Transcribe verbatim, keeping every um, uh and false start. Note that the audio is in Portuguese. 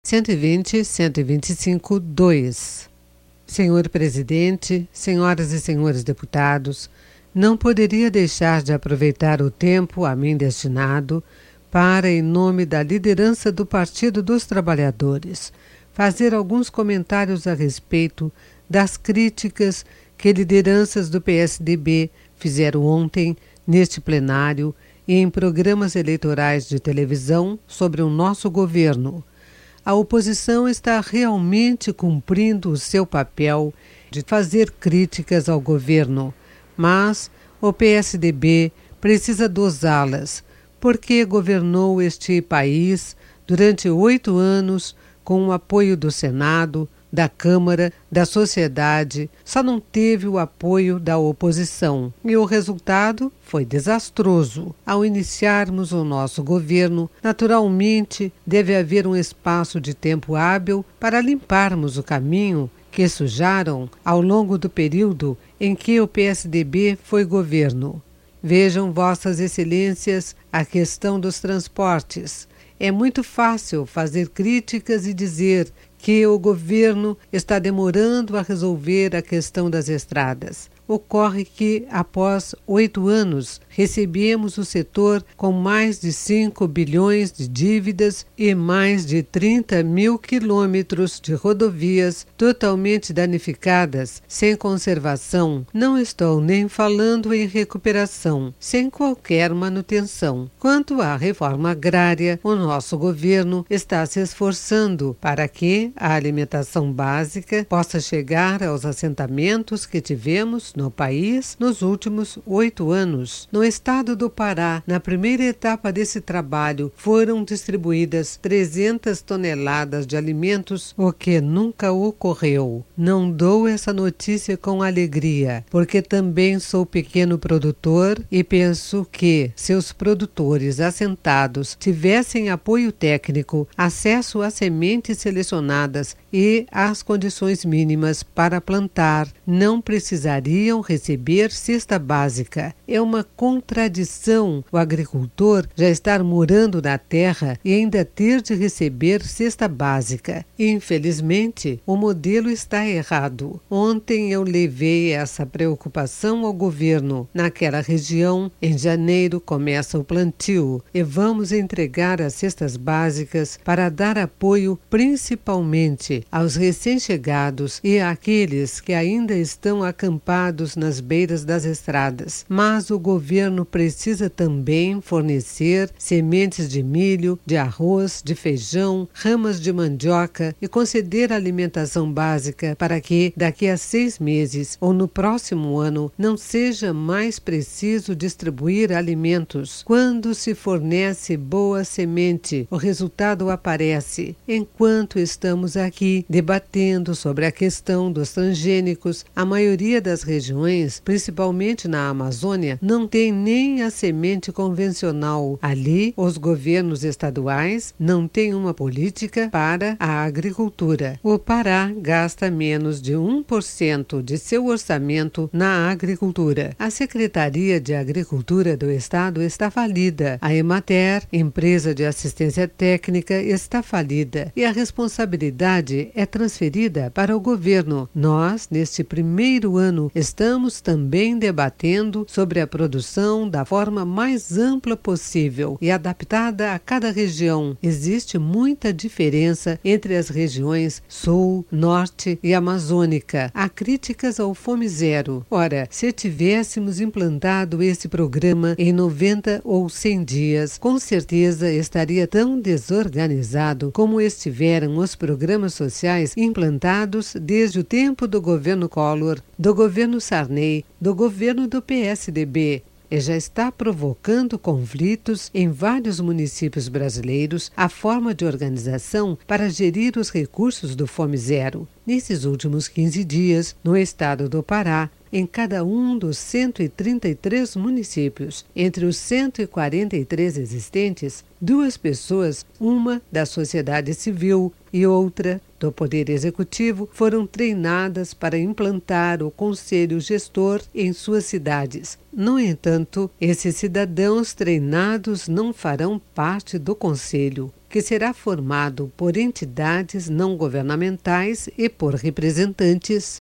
cento e vinte, cento e vinte e cinco, dois. Senhor Presidente, senhoras e senhores deputados, não poderia deixar de aproveitar o tempo a mim destinado para, em nome da liderança do Partido dos Trabalhadores, fazer alguns comentários a respeito das críticas que lideranças do P S D B fizeram ontem neste plenário e em programas eleitorais de televisão sobre o nosso governo. A oposição está realmente cumprindo o seu papel de fazer críticas ao governo, mas o P S D B precisa dosá-las, porque governou este país durante oito anos com o apoio do Senado, da Câmara, da sociedade, só não teve o apoio da oposição. E o resultado foi desastroso. Ao iniciarmos o nosso governo, naturalmente deve haver um espaço de tempo hábil para limparmos o caminho que sujaram ao longo do período em que o P S D B foi governo. Vejam, Vossas Excelências, a questão dos transportes. É muito fácil fazer críticas e dizer que o governo está demorando a resolver a questão das estradas. Ocorre que, após oito anos, recebemos o setor com mais de cinco bilhões de dívidas e mais de trinta mil quilômetros de rodovias totalmente danificadas, sem conservação. Não estou nem falando em recuperação, sem qualquer manutenção. Quanto à reforma agrária, o nosso governo está se esforçando para que a alimentação básica possa chegar aos assentamentos que tivemos no país nos últimos oito anos. No estado do Pará, na primeira etapa desse trabalho, foram distribuídas trezentas toneladas de alimentos, o que nunca ocorreu. Não dou essa notícia com alegria, porque também sou pequeno produtor e penso que, se os produtores assentados tivessem apoio técnico, acesso a sementes selecionadas e às condições mínimas para plantar, não precisariam receber cesta básica. É uma contradição o agricultor já estar morando na terra e ainda ter de receber cesta básica. Infelizmente, o modelo está errado. Ontem eu levei essa preocupação ao governo. Naquela região, em janeiro começa o plantio e vamos entregar as cestas básicas para dar apoio principalmente aos recém-chegados e àqueles que ainda estão acampados nas beiras das estradas. Mas o governo precisa também fornecer sementes de milho, de arroz, de feijão, ramas de mandioca e conceder alimentação básica para que, daqui a seis meses ou no próximo ano, não seja mais preciso distribuir alimentos. Quando se fornece boa semente, o resultado aparece. Enquanto estamos aqui debatendo sobre a questão dos transgênicos, a maioria das regiões, principalmente na Amazônia, não tem nem a semente convencional. Ali, os governos estaduais não têm uma política para a agricultura. O Pará gasta menos de um por cento de seu orçamento na agricultura. A Secretaria de Agricultura do Estado está falida. A Emater, empresa de assistência técnica, está falida. E a responsabilidade é transferida para o governo. Nós, neste primeiro ano, estamos também debatendo sobre a produção da forma mais ampla possível e adaptada a cada região. Existe muita diferença entre as regiões Sul, Norte e Amazônica. Há críticas ao Fome Zero. Ora, se tivéssemos implantado esse programa em noventa ou cem dias, com certeza estaria tão desorganizado como estiveram os programas sociais implantados desde o tempo do governo Collor, do governo Sarney, do governo do P S D B. E já está provocando conflitos em vários municípios brasileiros a forma de organização para gerir os recursos do Fome Zero. Nesses últimos quinze dias, no estado do Pará, em cada um dos cento e trinta e três municípios, entre os cento e quarenta e três existentes, duas pessoas, uma da sociedade civil e outra do Poder Executivo, foram treinadas para implantar o Conselho Gestor em suas cidades. No entanto, esses cidadãos treinados não farão parte do Conselho. que será formado por entidades não governamentais e por representantes